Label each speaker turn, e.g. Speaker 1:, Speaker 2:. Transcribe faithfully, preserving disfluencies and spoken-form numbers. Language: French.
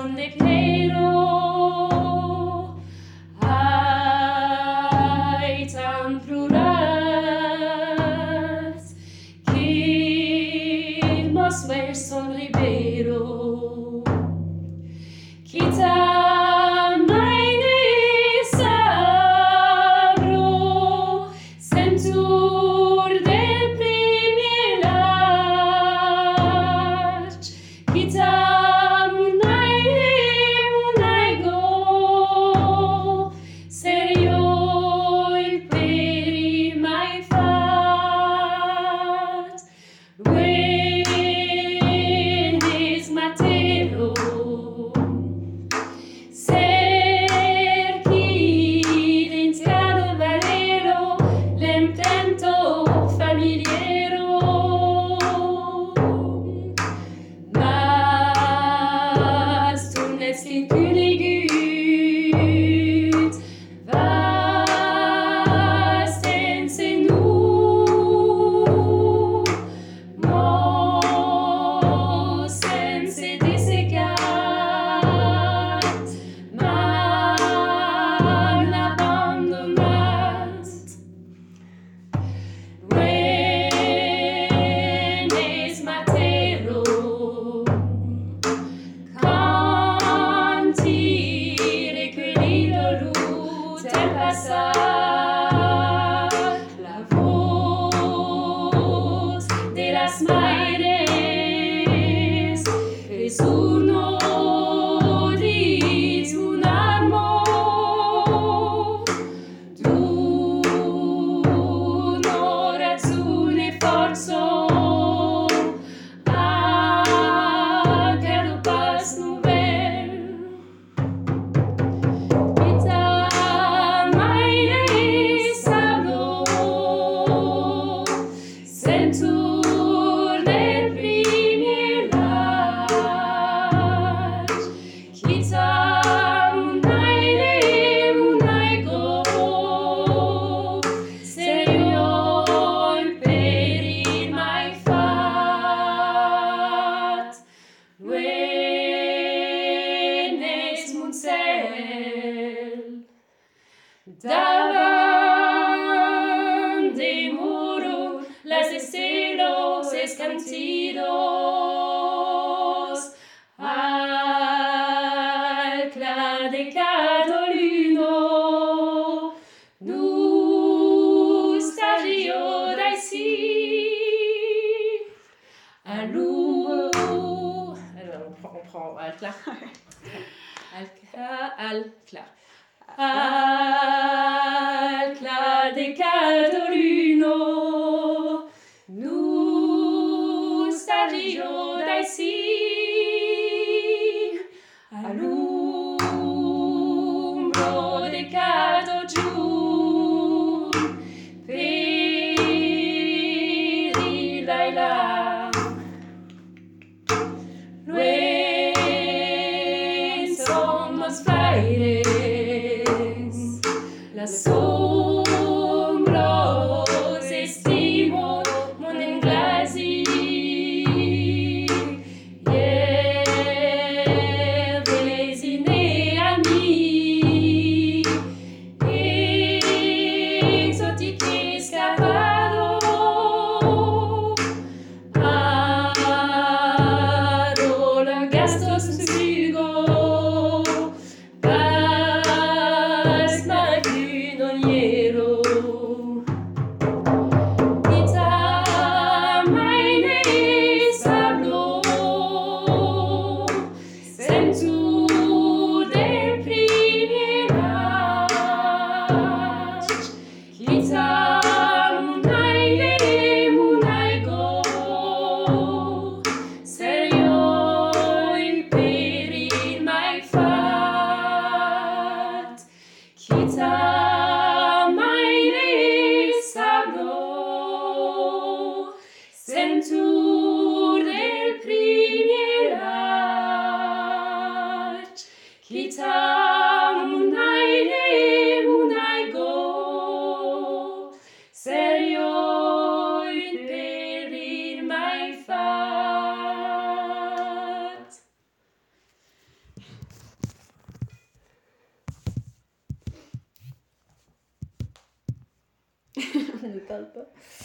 Speaker 1: son lequero, hay tan plural que mos ver son ribero, quita la voz de las mares es uno di un amor, tu no ragione forzo a caro pas nouvelle. Davan de muro las estelos escantidos al claudicado luno nostalgio d'ici à l'eau. Alors on prend, on prend al clair al clair al clair al claudicado luno nostalgio d'ici all'ombro del cado giù per il là noi somos frailes, las sombras estimo mon inglesi
Speaker 2: ne parle pas.